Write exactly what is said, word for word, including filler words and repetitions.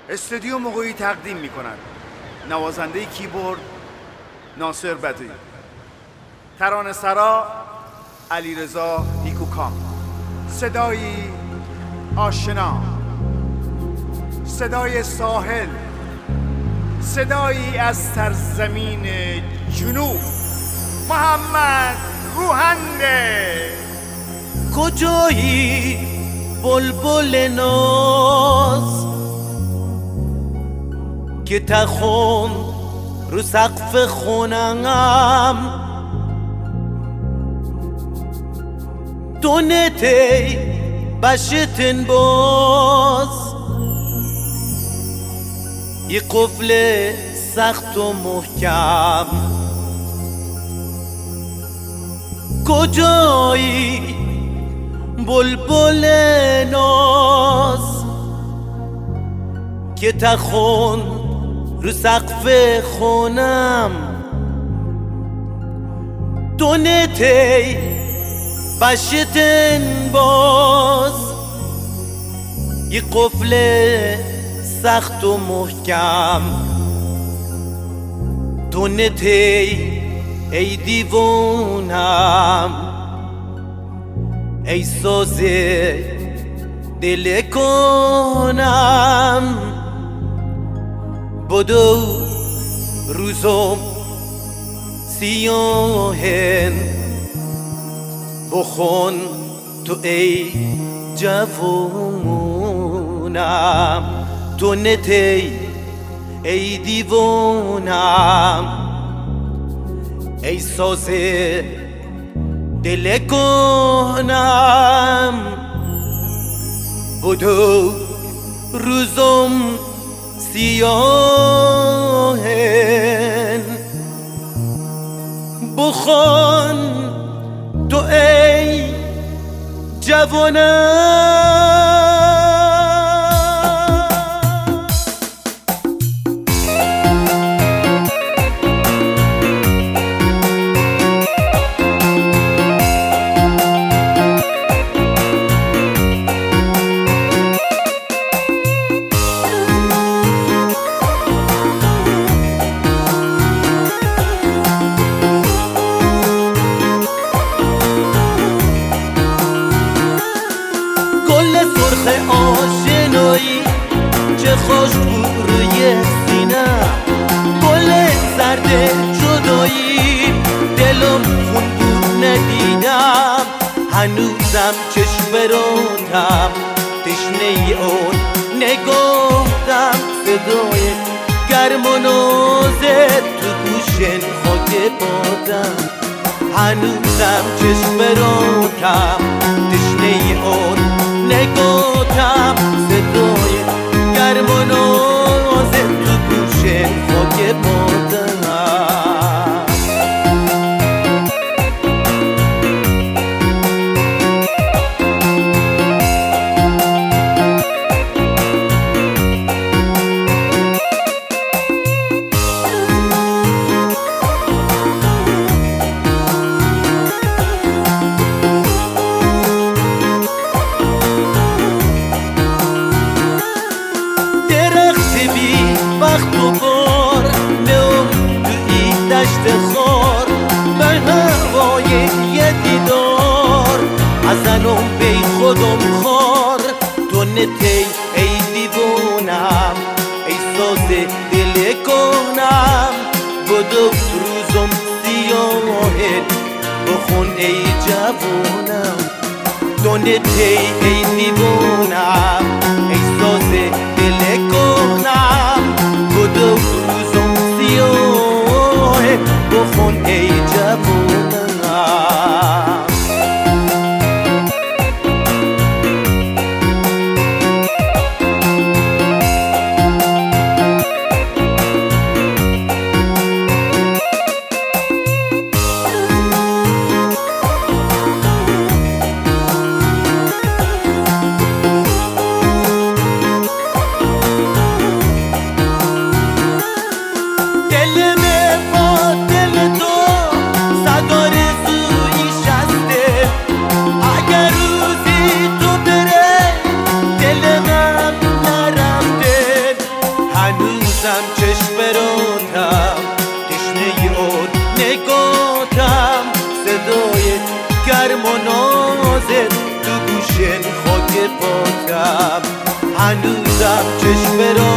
استودیو مقویی تقدیم می کند. نوازنده کیبورد ناصر بدوی، ترانه سرا علیرضا نیکوکام، صدایی آشنا، صدای ساحل، صدایی از سرزمین جنوب، محمد روحنده. کجایی بلبل ناز که تخون رو سقف خونم، دونتی بشتن باز یه قفل سخت و محکم. کجایی بلبل ناز که تخون رو سقف خونم، دونتی بشتن باز یه قفل سخت و محکم. دونتی ای دیوونم، ای ساز دل کنم، بدو روزم سیاهن، بخون تو ای جوونم. تو نتی ای دیوونم، ای ساز دل کنم، بدو روزم سیاهن، بخون تو ای جوانم. آشنایی چه خوش بود روی سینه، گل زرد جدایی دلم خون بود ندیدم، هنوزم چشم براتم تشنه اون نگاهتم، صدای گرم و نازت تو گوشن خاک پاتم، هنوزم چشم براتم تشنه اون نگاتم، صدای گرم و نازت تو گوشه خاک پاتم. وقت و بار نم توی دشت خار، به هوای یه دیدار ازنم بی خودم خار. تو نتی ای دیوونم، ای ساز دل کنم، بدو روزم سیاهت بخون ای جوونم. تو نتی ای دیوونم، ای ساز دل کنم، بدو روزم سیاه بخون ای جوونم. دل هنوزم چشم براتم تشنه اون نگاتم صدای گرم و نازت تو گوش خاک پاتم هنوزم چشم براتم